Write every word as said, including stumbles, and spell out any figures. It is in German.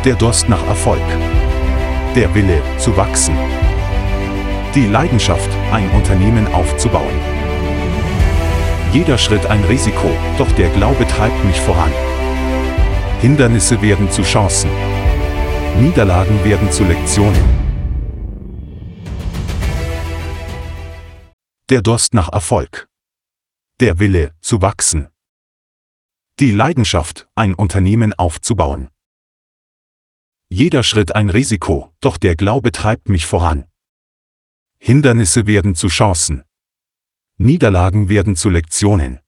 Der Durst nach Erfolg. Der Wille, zu wachsen. Die Leidenschaft, ein Unternehmen aufzubauen. Jeder Schritt ein Risiko, doch der Glaube treibt mich voran. Hindernisse werden zu Chancen. Niederlagen werden zu Lektionen. Der Durst nach Erfolg. Der Wille, zu wachsen. Die Leidenschaft, ein Unternehmen aufzubauen. Jeder Schritt ein Risiko, doch der Glaube treibt mich voran. Hindernisse werden zu Chancen. Niederlagen werden zu Lektionen.